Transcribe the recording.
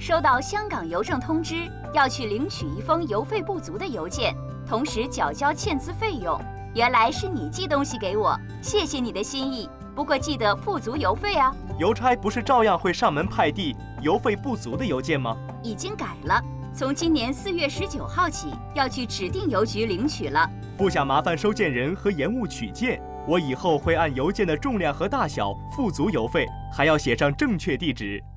收到香港邮政通知，要去领取一封邮费不足的邮件，同时缴交欠资费用。原来是你寄东西给我，谢谢你的心意。不过记得付足邮费啊。 邮差不是照样会上门派递邮费不足的邮件吗？ 已经改了，从今年4月19号起，要去指定邮局领取了。 不想麻烦收件人和延误取件，我以后会按邮件的重量和大小付足邮费，还要写上正确地址。